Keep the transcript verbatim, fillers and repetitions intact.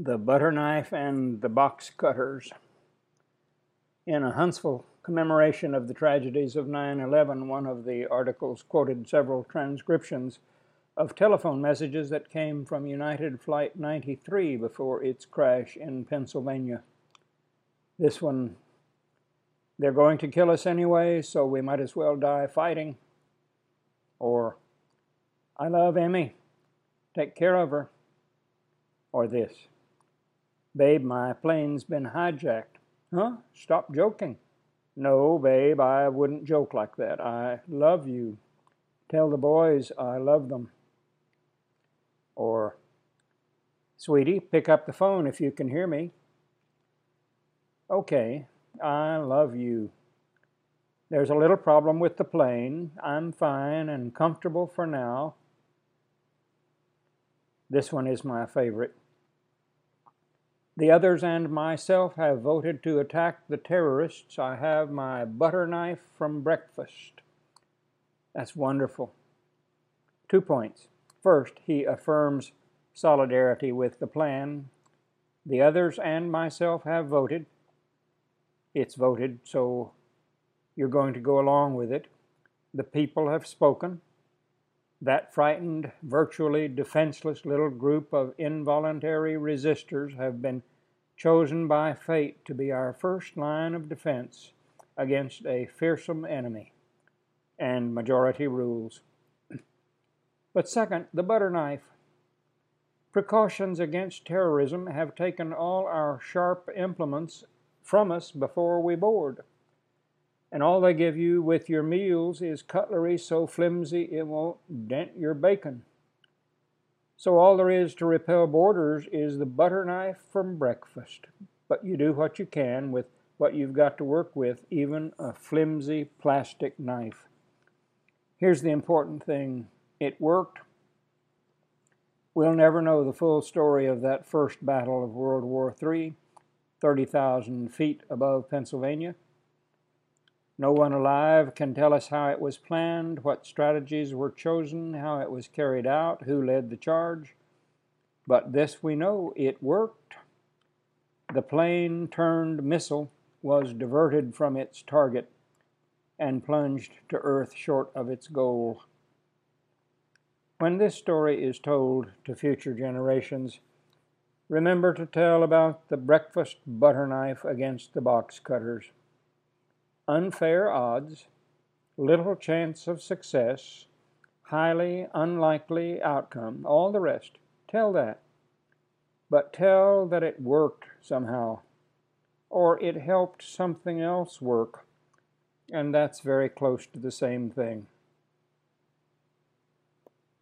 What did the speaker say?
The Butter Knife and the Box Cutters. In a Huntsville commemoration of the tragedies of nine eleven, one of the articles quoted several transcriptions of telephone messages that came from United Flight ninety-three before its crash in Pennsylvania. This one, "They're going to kill us anyway, so we might as well die fighting." Or, "I love Emmy. Take care of her." Or this, "Babe, my plane's been hijacked." "Huh? Stop joking." "No, babe, I wouldn't joke like that. I love you. Tell the boys I love them." Or, "Sweetie, pick up the phone if you can hear me." "Okay, I love you. There's a little problem with the plane. I'm fine and comfortable for now." This one is my favorite. "The others and myself have voted to attack the terrorists. I have my butter knife from breakfast." That's wonderful. Two points. First, he affirms solidarity with the plan. The others and myself have voted. It's voted, so you're going to go along with it. The people have spoken. That frightened, virtually defenseless little group of involuntary resistors have been chosen by fate to be our first line of defense against a fearsome enemy. And majority rules. But second, the butter knife. Precautions against terrorism have taken all our sharp implements from us before we board. And all they give you with your meals is cutlery so flimsy it won't dent your bacon. So all there is to repel boarders is the butter knife from breakfast. But you do what you can with what you've got to work with, even a flimsy plastic knife. Here's the important thing. It worked. We'll never know the full story of that first battle of World War Three, thirty thousand feet above Pennsylvania. No one alive can tell us how it was planned, what strategies were chosen, how it was carried out, who led the charge. But this we know, it worked. The plane-turned missile was diverted from its target and plunged to earth short of its goal. When this story is told to future generations, remember to tell about the breakfast butter knife against the box cutters. Unfair odds, little chance of success, highly unlikely outcome, all the rest. Tell that. But tell that it worked somehow, or it helped something else work, and that's very close to the same thing.